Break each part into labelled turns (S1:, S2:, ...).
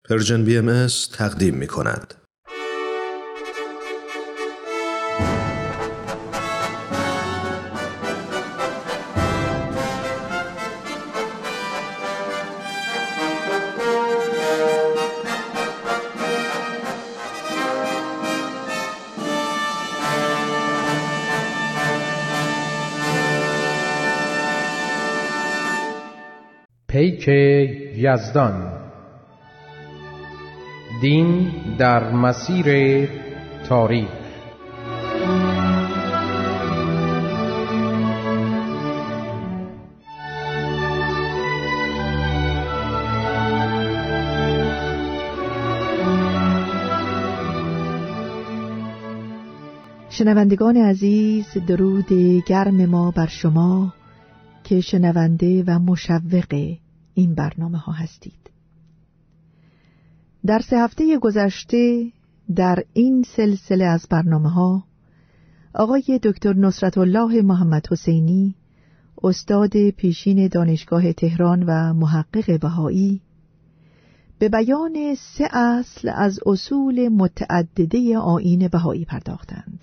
S1: پرژن BMS تقدیم می کند.
S2: پیک یزدان. دین در مسیر تاریخ.
S3: شنوندگان عزیز، درود گرم ما بر شما که شنونده و مشوق این برنامه ها هستید. در 3 هفته گذشته در این سلسله از برنامه ها آقای دکتر نصرت الله محمد حسینی، استاد پیشین دانشگاه تهران و محقق بهایی، به بیان 3 اصل از اصول متعدده آیین بهایی پرداختند.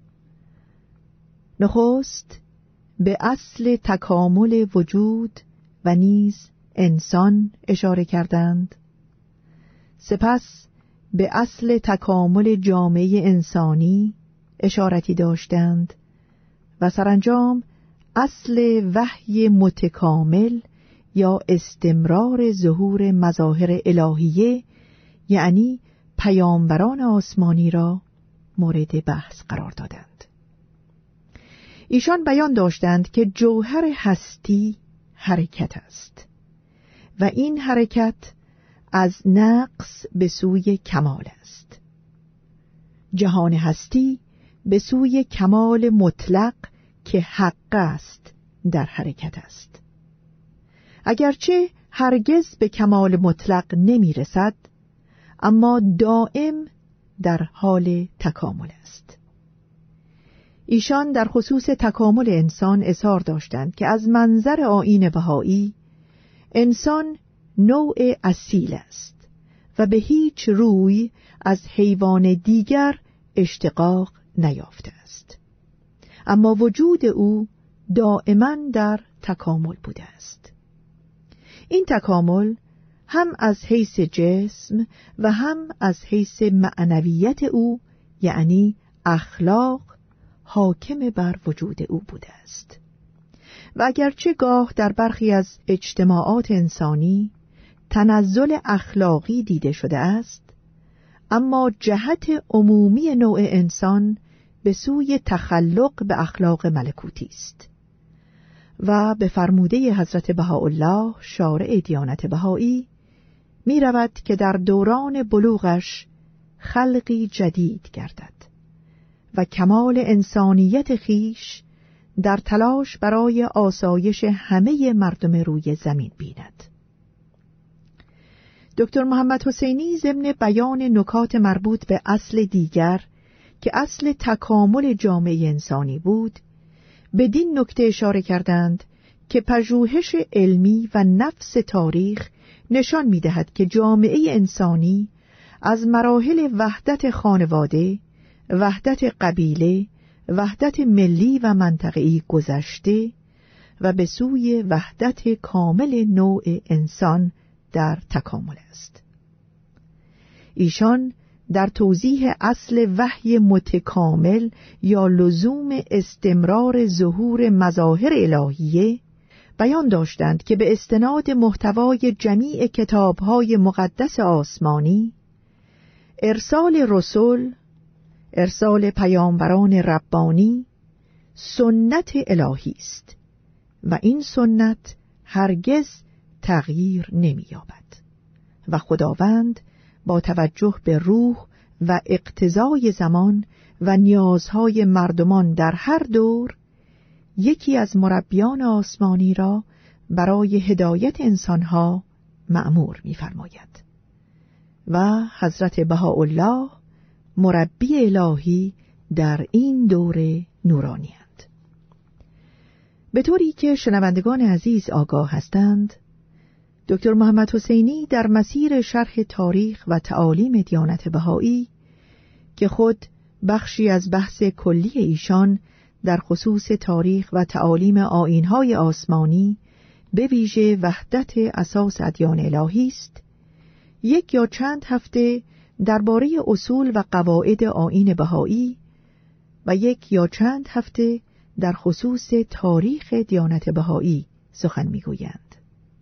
S3: نخست به اصل تکامل وجود و نیز انسان اشاره کردند. سپس به اصل تکامل جامعه انسانی اشارتی داشتند و سرانجام اصل وحی متکامل یا استمرار ظهور مظاهر الهیه، یعنی پیامبران آسمانی را مورد بحث قرار دادند. ایشان بیان داشتند که جوهر هستی حرکت است و این حرکت از نقص به سوی کمال است. جهان هستی به سوی کمال مطلق که حق است در حرکت است. اگرچه هرگز به کمال مطلق نمی رسد، اما دائم در حال تکامل است. ایشان در خصوص تکامل انسان اظهار داشتند که از منظر آیین بهایی انسان نوع اصیل است و به هیچ روی از حیوان دیگر اشتقاق نیافته است، اما وجود او دائما در تکامل بوده است. این تکامل هم از حیث جسم و هم از حیث معنویت او، یعنی اخلاق، حاکم بر وجود او بوده است. و اگرچه گاه در برخی از اجتماعات انسانی تنزل اخلاقی دیده شده است، اما جهت عمومی نوع انسان به سوی تخلق به اخلاق ملکوتی است و به فرموده حضرت بهاءالله شارع دیانت بهایی می رود که در دوران بلوغش خلقی جدید گردد و کمال انسانیت خیش در تلاش برای آسایش همه مردم روی زمین بیند. دکتر محمد حسینی ضمن بیان نکات مربوط به اصل دیگر که اصل تکامل جامعه انسانی بود، بدین نکته اشاره کردند که پژوهش علمی و نفس تاریخ نشان می‌دهد که جامعه انسانی از مراحل وحدت خانواده، وحدت قبیله، وحدت ملی و منطقه‌ای گذشته و به سوی وحدت کامل نوع انسان در تکامل است. ایشان در توضیح اصل وحی متکامل یا لزوم استمرار ظهور مظاهر الهیه بیان داشتند که به استناد محتوای جمیع کتاب‌های مقدس آسمانی، ارسال رسول، ارسال پیامبران ربانی سنت الهی است و این سنت هرگز تغییر نمی‌یابد و خداوند با توجه به روح و اقتضای زمان و نیازهای مردمان در هر دور یکی از مربیان آسمانی را برای هدایت انسانها مأمور می‌فرماید و حضرت بهاءالله مربی الهی در این دوره نورانی‌اند. به طوری که شنوندگان عزیز آگاه هستند، دکتر محمد حسینی در مسیر شرح تاریخ و تعالیم دیانت بهایی که خود بخشی از بحث کلی ایشان در خصوص تاریخ و تعالیم آیین‌های آسمانی به ویژه وحدت اساس ادیان الهی است، یک یا چند هفته درباره اصول و قواعد آیین بهایی و یک یا چند هفته در خصوص تاریخ دیانت بهایی سخن می‌گویند.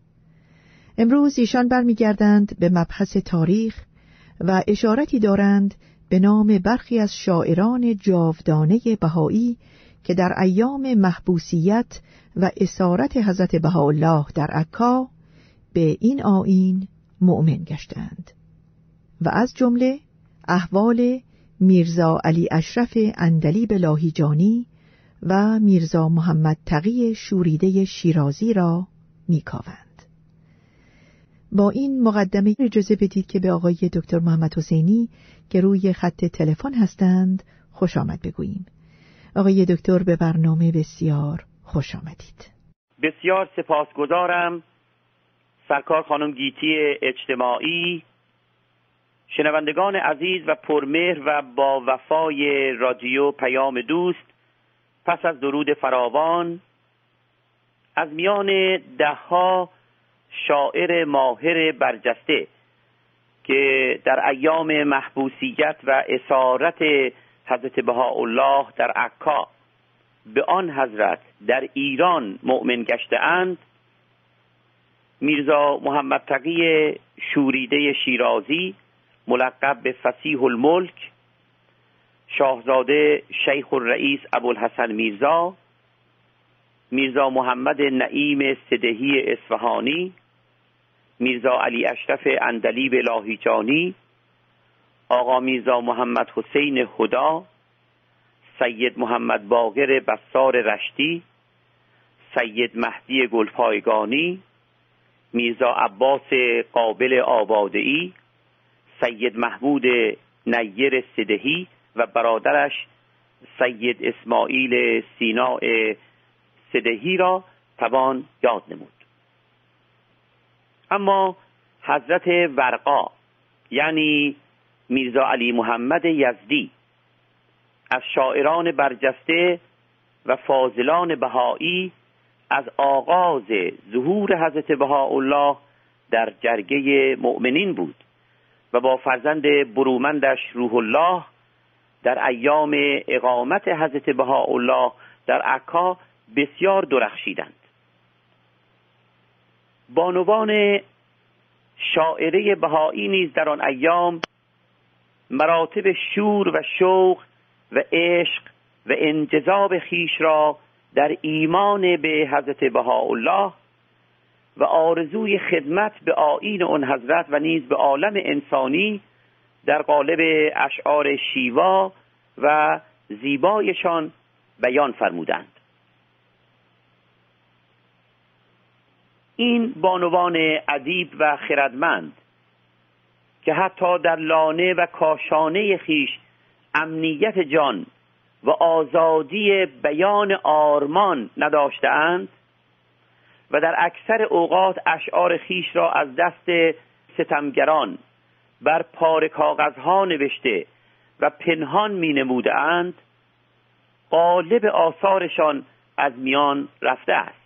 S3: امروز ایشان برمیگردند به مبحث تاریخ و اشارتی دارند به نام برخی از شاعران جاودانه بهایی که در ایام محبوسیت و اسارت حضرت بهاءالله در عکا به این آیین مؤمن گشتند و از جمله احوال میرزا علی اشرف عندلیب لاهیجانی و میرزا محمد تقی شوریده شیرازی را میکاوند. با این مقدمه اجازه بدید که به آقای دکتر محمد حسینی که روی خط تلفن هستند خوش آمد بگوییم. آقای دکتر به برنامه بسیار خوش آمدید.
S4: بسیار سپاسگزارم سرکار خانم گیتی اجتماعی، شنوندگان عزیز و پرمهر و با وفای رادیو پیام دوست. پس از درود فراوان از میان دهها شاعر ماهر برجسته که در ایام محبوسیت و اسارت حضرت بهاءالله در عکا به آن حضرت در ایران مؤمن گشته‌اند، میرزا محمد تقی شوریده شیرازی ملقب به فصیح الملک، شاهزاده شیخ الرئیس ابوالحسن میرزا، میرزا محمد نعیم سدهی اصفهانی، میرزا علی اشرف عندلیب لاهیجانی، آقا میرزا محمد حسین هدا، سید محمد باقر بسار رشتی، سید مهدی گلپایگانی، میرزا عباس قابل آبادئی، سید محمود نیر سدهی و برادرش سید اسماعیل سیناء سدهی را توان یاد نمود. اما حضرت ورقا یعنی میرزا علی محمد یزدی از شاعران برجسته و فاضلان بهایی از آغاز ظهور حضرت بهاءالله در جرگه مؤمنین بود و با فرزند برومندش روح الله در ایام اقامت حضرت بهاءالله در عکا بسیار درخشیدند. بانوان شاعره بهایی نیز در آن ایام مراتب شور و شوق و عشق و انجذاب خیش را در ایمان به حضرت بهاءالله و آرزوی خدمت به آیین آن حضرت و نیز به عالم انسانی در قالب اشعار شیوا و زیبایشان بیان فرمودند. این بانوان ادیب و خردمند که حتی در لانه و کاشانه خیش امنیت جان و آزادی بیان آرمان نداشتند و در اکثر اوقات اشعار خیش را از دست ستمگران بر پاره کاغذها نوشته و پنهان می نمودند، غالب آثارشان از میان رفته است.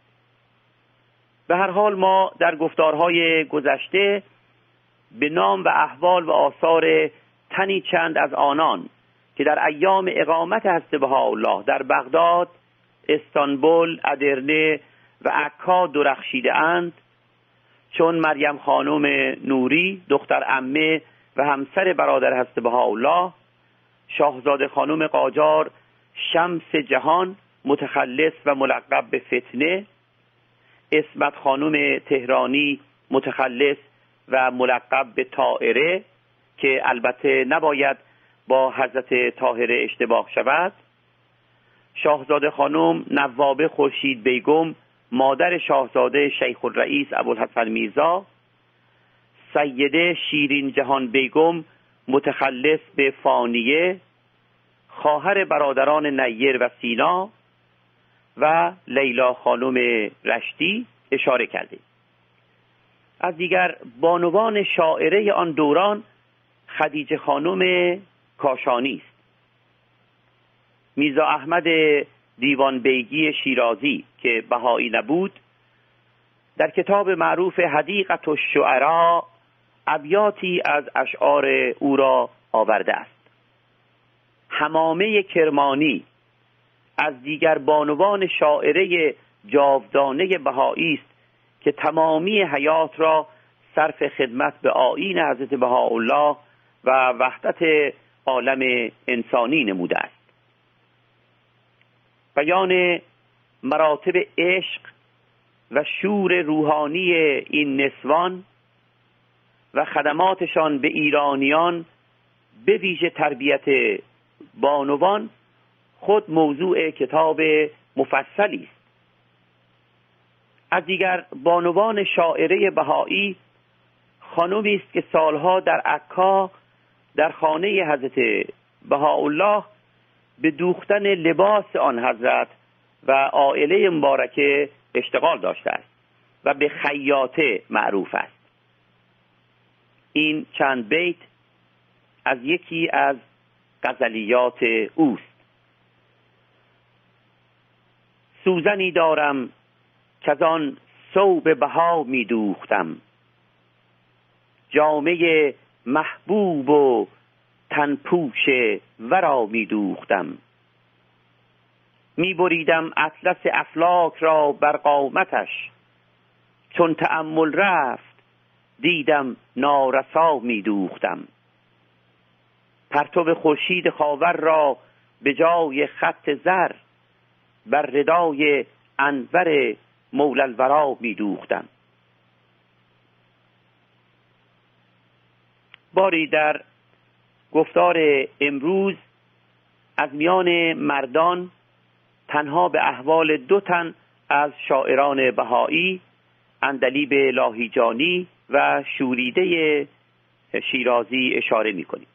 S4: به هر حال ما در گفتارهای گذشته به نام و احوال و آثار تنی چند از آنان که در ایام اقامت حضرت بهاءالله در بغداد، استانبول، ادرنه و عکا درخشیده اند، چون مریم خانم نوری دختر عمه و همسر برادر حضرت بهاءالله، شاهزاده خانم قاجار شمس جهان متخلص و ملقب به فتنه، اسمت خانم تهرانی متخلص و ملقب به طائره که البته نباید با حضرت طاهره اشتباه شود، شاهزاده خانم نوابه خورشید بیگم مادر شاهزاده شیخ الرئیس ابوالحسن میرزا، سیده شیرین جهان بیگم متخلص به فانیه خواهر برادران نیر و سینا و لیلا خانم رشتی اشاره کرده. از دیگر بانوان شاعره آن دوران خدیجه خانم کاشانی است. میرزا احمد دیوان بیگی شیرازی که بهایی نبود، در کتاب معروف حدیقة الشعراء ابیاتی از اشعار او را آورده است. همامه کرمانی از دیگر بانوان شاعره جاودانه بهایی است که تمامی حیات را صرف خدمت به آیین حضرت بهاءالله و وحدت عالم انسانی نموده است. بیان مراتب عشق و شور روحانی این نسوان و خدماتشان به ایرانیان به ویژه تربیت بانوان خود موضوع کتاب مفصلی است. از دیگر بانوان شاعره بهایی خانومی است که سالها در عکا در خانه حضرت بهاءالله به دوختن لباس آن حضرت و عائله مبارکه اشتغال داشته است و به خیاطه معروف است. این چند بیت از یکی از غزلیات اوست. سوزنی دارم که از آن ثوب بها می دوختم، جامه محبوب و تنپوش ورا می دوختم. می بریدم اطلس افلاک را بر قامتش، چون تأمل رفت دیدم نارسا می دوختم. پرتو خورشید خاور را به جای خط زر بر ردای انور مولی الورا می دوختم. باری در گفتار امروز از میان مردان تنها به احوال 2 تن از شاعران بهایی، عندلیب لاهیجانی و شوریده شیرازی اشاره می‌کنیم.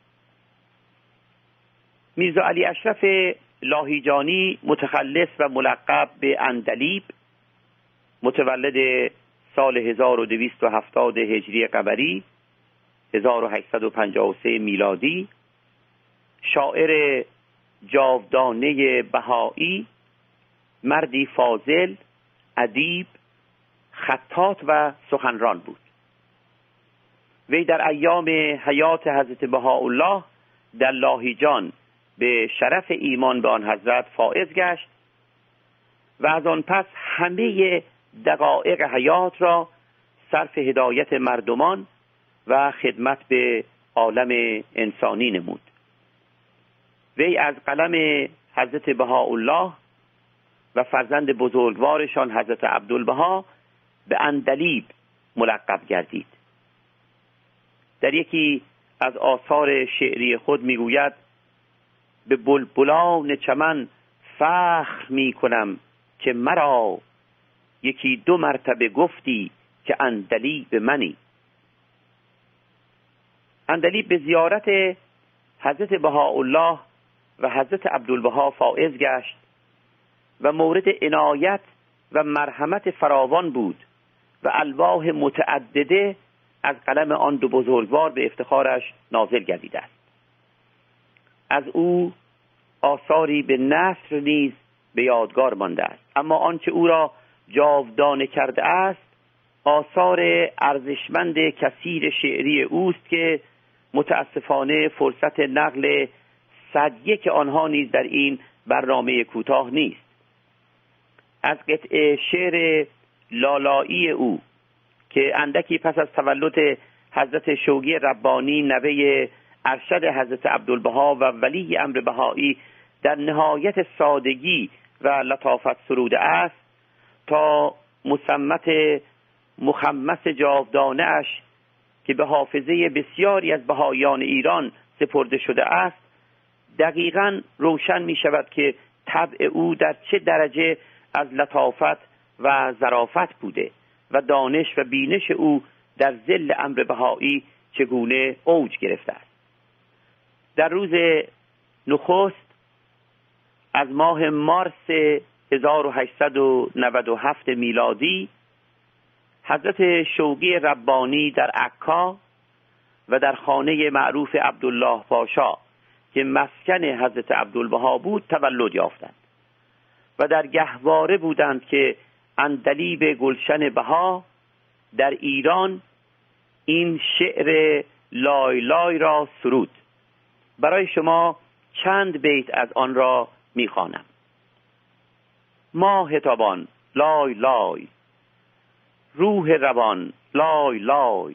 S4: میرزا علی اشرف لاهیجانی متخلص و ملقب به عندلیب، متولد سال 1270 هجری قمری 1853 میلادی، شاعر جاودانه بهایی، مردی فاضل، ادیب، خطاط و سخنران بود. وی در ایام حیات حضرت بهاءالله در لاهیجان به شرف ایمان به آن حضرت فائز گشت و از آن پس همه دقایق حیات را صرف هدایت مردمان و خدمت به عالم انسانی نمود. وی از قلم حضرت بهاءالله و فرزند بزرگوارشان حضرت عبدالبها به عندلیب ملقب گردید. در یکی از آثار شعری خود میگوید: به بلبلان چمن فخر می کنم که مرا 1-2 مرتبه گفتی که عندلیب منی. عندلیب به زیارت حضرت بهاءالله و حضرت عبدالبها فائز گشت و مورد عنایت و مرحمت فراوان بود و الواح متعدده از قلم آن 2 بزرگوار به افتخارش نازل گردیده است. از او آثاری به نثر نیز به یادگار مانده است، اما آنچه او را جاودانه کرده است آثار ارزشمند کثیر شعری اوست که متاسفانه فرصت نقل 101 آنها نیز در این برنامه کوتاه نیست. از قطعه شعر لالایی او که اندکی پس از تولد حضرت شوقی ربانی نوه ارشد حضرت عبدالبها و ولی امر بهایی در نهایت سادگی و لطافت سروده است تا مسمت مخمس جاودانه اش که به حافظه بسیاری از بهایان ایران سپرده شده است دقیقاً روشن می شود که طبع او در چه درجه از لطافت و ظرافت بوده و دانش و بینش او در ظل امر بهایی چگونه اوج گرفته است. در روز نخست از ماه مارس 1897 میلادی حضرت شوقی ربانی در عکا و در خانه معروف عبدالله پاشا که مسکن حضرت عبدالبها بود تولد یافتند و در گهواره بودند که عندلیب گلشن بها در ایران این شعر لای لای را سرود. برای شما چند بیت از آن را می‌خوانم. ماه تابان لای لای، روح روان لای لای،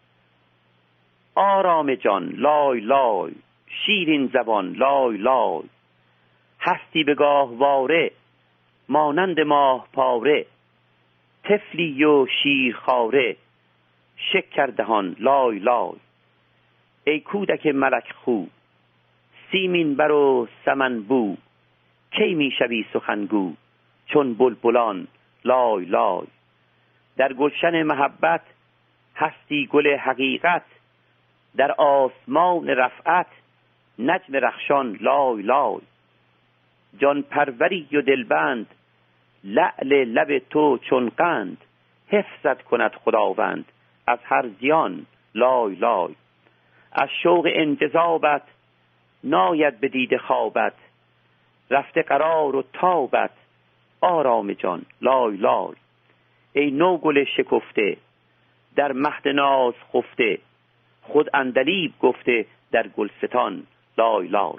S4: آرام جان لای لای، شیرین زبان لای لای، هستی به گاهواره مانند ماه پاره، طفلی و شیرخواره شکر دهان لای لای. ای کودک ملک خو، سیمین بر و سمن بو، کی می شوی سخنگو چون بلبلان لای لای. در گلشن محبت هستی گل حقیقت، در آسمان رفعت نجم رخشان لای لای. جان پروری و دلبند، لعل لب تو چون قند، حفظت کند خداوند از هر زیان لای لای. از شوق انجذابت ناید به دید خوابت، رفته قرار و تابت آرام جان لای لای. ای نو گل شکفته در مهد ناز خفته، خود عندلیب گفته در گلستان لای لای.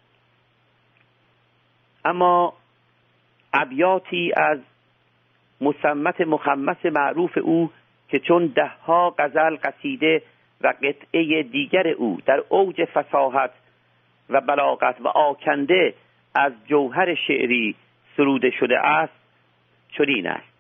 S4: اما ابیاتی از مصمت مخمس معروف او که چون دهها غزل، قصیده و قطعه دیگر او در اوج فصاحت و بلاغت و آکنده از جوهر شعری سروده شده است چنین است: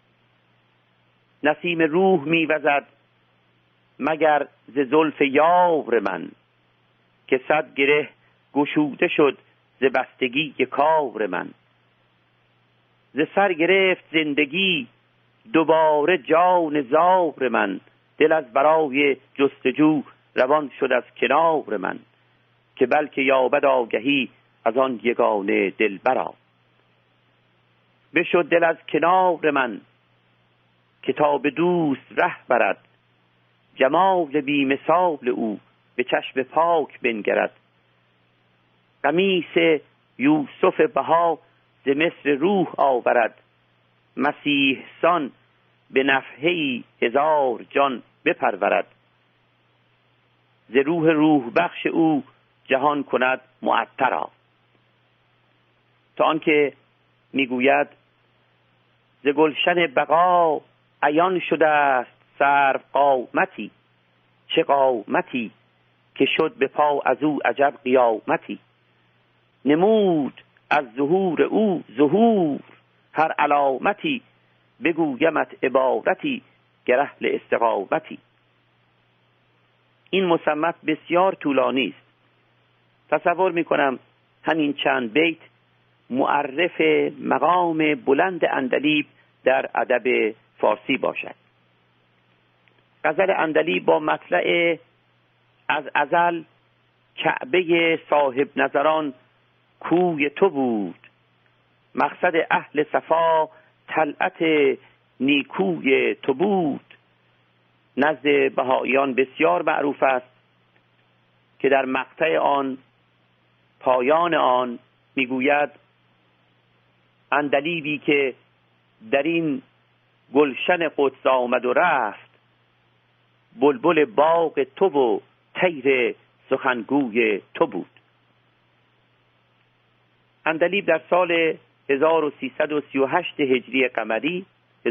S4: نسیم روح میوزد مگر ز زلف یار من، که صد گره گشوده شد ز بستگی کار من. ز سر گرفت زندگی دوباره جان زار من، دل از برای جستجو روان شد از کنار من، که بلکه یابد آگهی از آن یگانه دلبرا. بشد دل از کنار من که تا به دوست ره برد، جمال بی مثال او به چشم پاک بنگرد. قمیص یوسف بها ز مصر روح آورد، مسیح سان به نفحه‌ای هزار جان بپرورد. ز روح بخش او جهان کند معطرا. تا آنکه میگوید ز گلشن بقا عیان شده است سرو قامتی، چه قامتی که شد به پا از او عجب قیامتی. نمود از ظهور او ظهور هر علامتی، بگویمت عبارتی گر اهل استقامتی. این مصمت بسیار طولانی است. تصور میکنم همین چند بیت معرف مقام بلند عندلیب در ادب فارسی باشد. غزل عندلیب با مطلع از ازل کعبه صاحب نظران کوی تو بود، مقصد اهل صفا طلعت نیکوی تو بود. نزد بهائیان بسیار معروف است که در مقطع آن پایان آن میگوید عندلیبی که در این گلشن قدس آمد و رفت، بلبل باغ تو و طیر سخنگوی تو بود. عندلیب در سال 1338 هجری قمری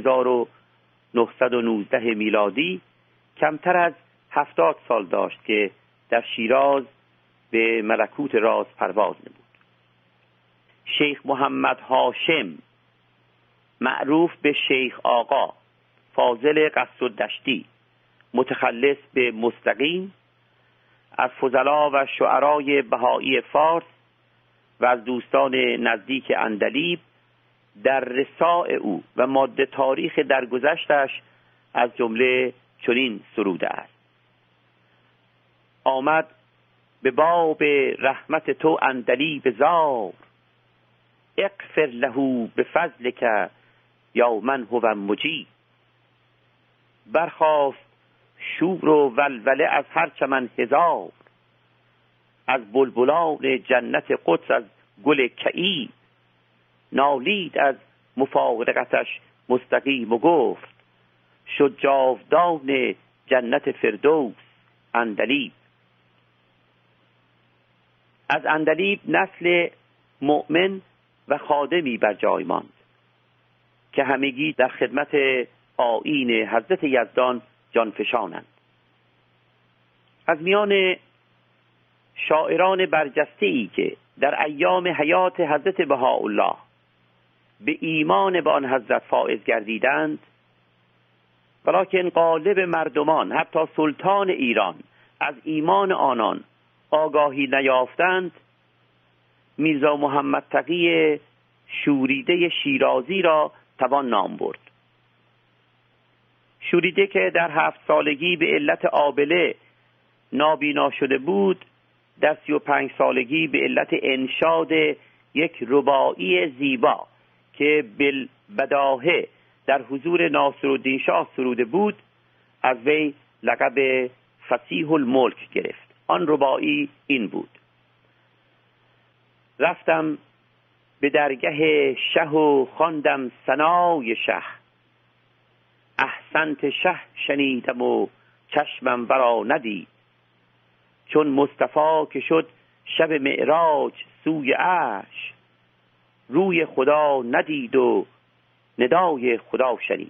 S4: 1919 میلادی کمتر از 70 سال داشت که در شیراز به ملکوت راز پرواز نمود. شیخ محمد هاشم معروف به شیخ آقا، فاضل قصرالدشتی، متخلص به مستقیم، از فضلا و شعرای بهایی فارس و از دوستان نزدیک عندلیب در رساء او و ماده تاریخ درگذشتش از جمله چنین سروده است: آمد به باب رحمت تو عندلیب زار، اغفر له بفضلک یا من هو مجیب. برخاست شور و ولوله از هر چمن هزار، از بلبلان جنت قدس از گل کعی، نالید از مفارقتش مستقیم و گفت شد جاودان جنت فردوس عندلیب. از عندلیب نسل مؤمن و خادمی بر جای ماند که همگی در خدمت آیین حضرت یزدان جانفشانند. از میان شاعران برجسته‌ای که در ایام حیات حضرت بهاءالله به ایمان به آن حضرت فائز گردیدند، ولکن غالب مردمان حتی سلطان ایران از ایمان آنان آگاهی نیافتند، میرزا محمد تقی شوریده شیرازی را توان نام برد. شوریده که در 7 سالگی به علت آبله نابینا شده بود، در 35 سالگی به علت انشاد یک رباعی زیبا که بالبداهه در حضور ناصرالدین شاه سروده بود، از وی لقب فصیح الملک گرفت. آن رباعی این بود: رفتم به درگه شه و خواندم ثنای شه، احسنت شه شنیدم و چشمم ورا ندید، چون مصطفی که شد شب معراج سوی عرش، روی خدا ندید و ندای خدا شنید.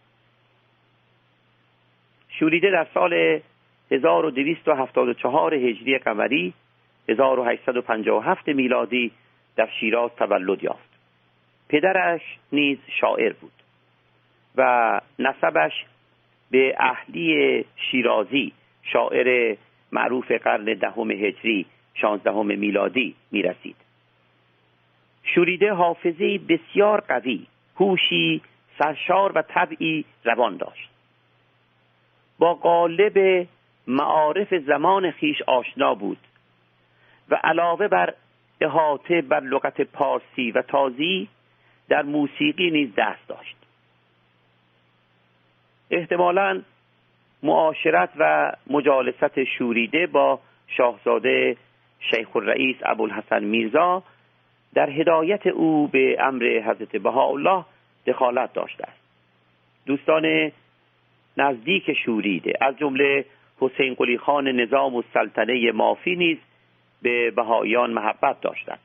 S4: شوریده در سال 1274 هجری قمری 1857 میلادی در شیراز تولد یافت. پدرش نیز شاعر بود و نسبش به اهلی شیرازی، شاعر معروف قرن 10 هجری 16 میلادی می رسید. شوریده حافظه‌ای بسیار قوی، هوشی سرشار و طبعی روان داشت. با قالب معارف زمان خیش آشنا بود و علاوه بر احاطه بر لغت پارسی و تازی، در موسیقی نیز دست داشت. احتمالاً معاشرت و مجالست شوریده با شاهزاده شیخ الرئیس ابوالحسن میرزا در هدایت او به امر حضرت بهاءالله دخالت داشته است. دوستان نزدیک شوریده از جمله حسین قلی خان نظام السلطنه مافی نیز به بهائیان محبت داشتند.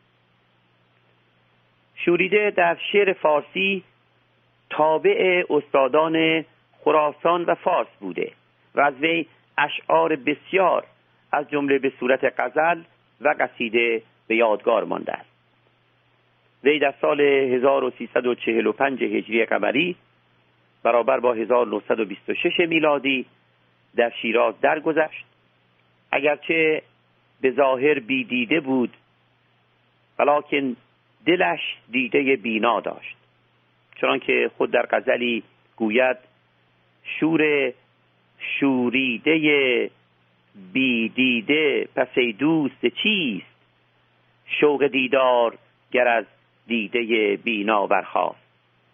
S4: شوریده در شعر فارسی تابع استادان خراسان و فارس بوده و از وی اشعار بسیار از جمله به صورت غزل و قصیده به یادگار مانده است. وی در سال 1345 هجری قمری برابر با 1926 میلادی در شیراز درگذشت. اگرچه به ظاهر بی دیده بود، ولکن دلش دیده بینا داشت، چنانکه خود در غزلی گوید: شور شوریده بی دیده پس ای دوست چیست، شوق دیدار گر از دیده بینا برخاست.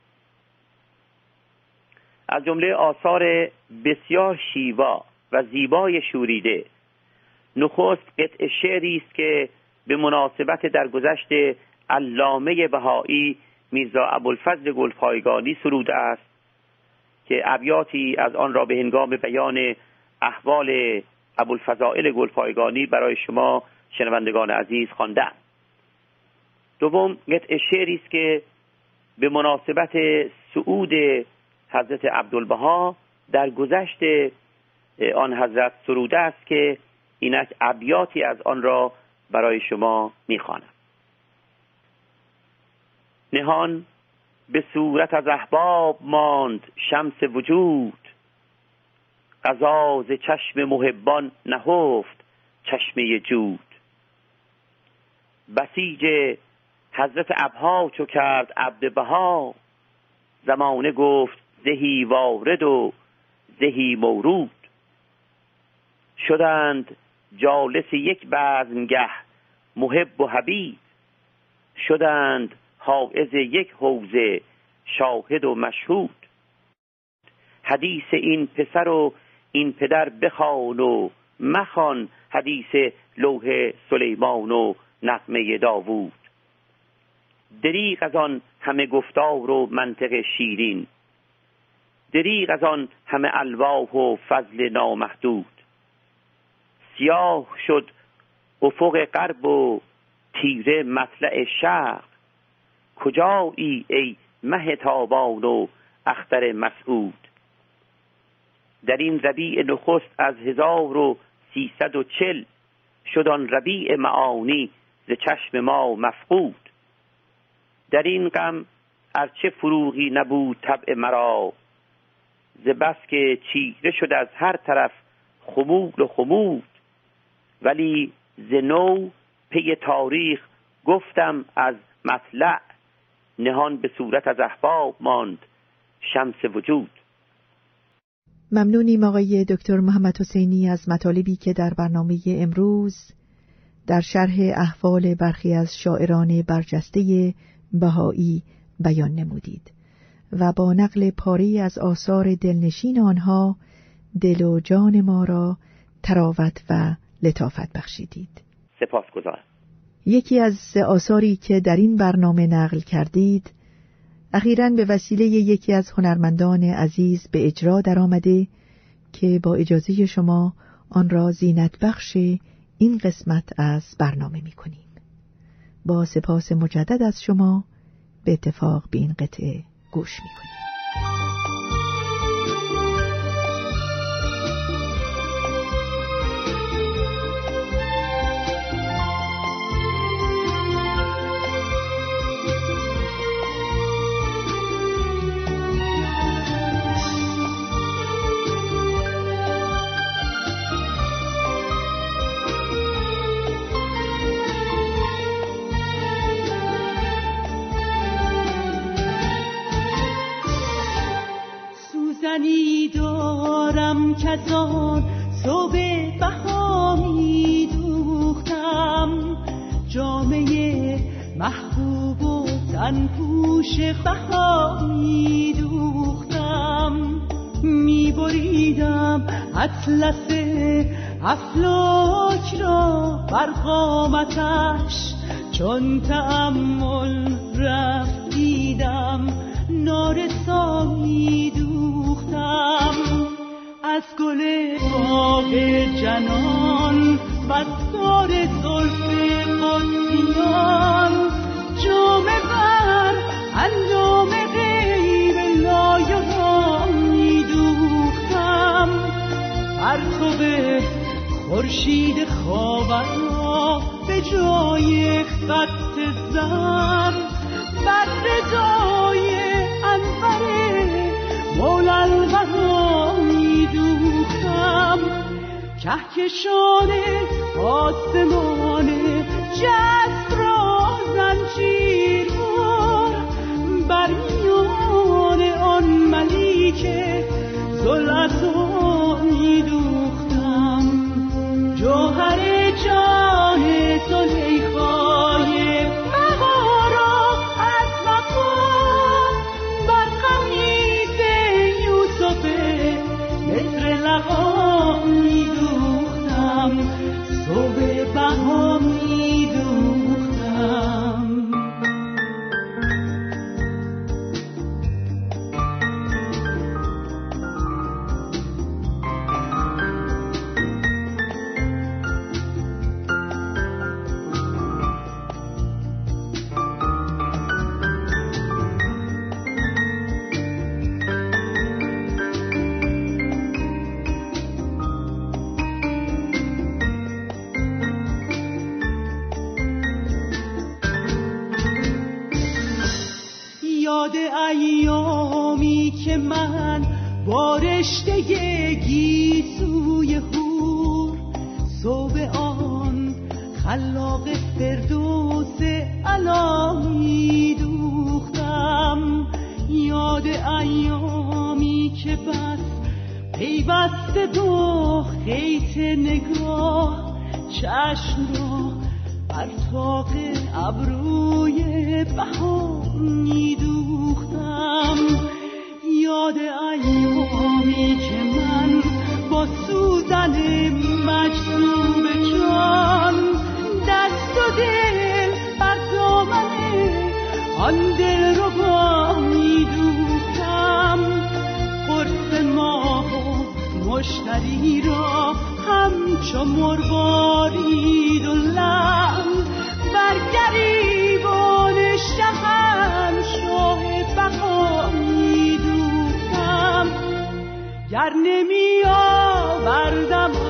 S4: از جمله آثار بسیار شیوا و زیبای شوریده نخست قطع شعری است که به مناسبت درگذشت علامه بهایی میرزا ابوالفضل گلپایگانی سروده است که ابیاتی از آن را به هنگام بیان احوال ابوالفضائل گلپایگانی برای شما شنوندگان عزیز خواندم. دوم قطع شعری است که به مناسبت صعود حضرت عبدالبها در گذشت آن حضرت سروده است که اینک ابیاتی از آن را برای شما می‌خوانم. نهان به صورت از احباب ماند شمس وجود، قضا ز چشم محبان نهفت چشمه جود. بسیج حضرت ابها چو کرد عبد بها، زمانه گفت زهی وارد و زهی مورود. شدند جالس یک بزمگه محب و حبیب، شدند حائز یک حوزه شاهد و مشهود. حدیث این پسر و این پدر بخوان و مخوان حدیث لوح سلیمان و نغمه داوود. دریغ از آن همه گفتار و منطق شیرین، دریغ از آن همه الواح و فضل نامحدود. سیاه شد افق غرب و تیره مطلع شرق، کجایی ای مه تابان و اختر مسعود. در این ربیع نخست از 1340 شد آن ربیع معانی ز چشم ما مفقود. در این غم ارچه فروغی نبود طبع مرا، ز بس که چیره شد از هر طرف خمول و خمود. ولی ز نو پی تاریخ گفتم از مطلع، نهان به صورت از احباب ماند شمس وجود.
S3: ممنونیم آقای دکتر محمد حسینی از مطالبی که در برنامه امروز در شرح احوال برخی از شاعران برجسته بهایی بیان نمودید و با نقل پاری از آثار دلنشین آنها دل و جان ما را تراوت و لطافت بخشیدید.
S4: سپاسگزارم.
S3: یکی از آثاری که در این برنامه نقل کردید اخیراً به وسیله یکی از هنرمندان عزیز به اجرا در آمده که با اجازه شما آن را زینت بخش این قسمت از برنامه می کنیم. با سپاس مجدد از شما به اتفاق به این قطعه گوش می کنیم.
S5: دارم کزان صبح بهاری دوختم، جامعه محبوب و تن پوش بهاری دوختم. میبریدم اطلس افلاک را بر قامتش، چون تأمل رفتیدم نارسانی دوختم. از گل باغ جنان بستار زلف قدسیان، جامه بر اندام غیب لایگانی دوختم. پرتو خورشید خاور را به جای خط زر، بر ردای انور مولاالغرانی دوختم. کهکشان آسمان جذب را زنجیر بر، بر میان آن ملیک ذوالعطانی دوختم. جوهر جان زلیخای مهارا از مقام، بر قمیص یوسف مصر لقانی دوختم. صبح بهاری دوختم. یاد ایامی که من با رشته گیسوی هور، صبح آن خلاق فردوس علامی دوختم. یاد ایامی که بس پیوسته دو خیط نگاه، چشم را بر طاق ابروی بهاری دوختم. یاد ایامی که من با سوزن مجذوب جان دست و دل بر دامن آن دل رو با می دوختم. قرص ماه و مشتری را همچو مروارید و لم بر گریبان شهنشاه بقا می دوختم. گر نمی آوردم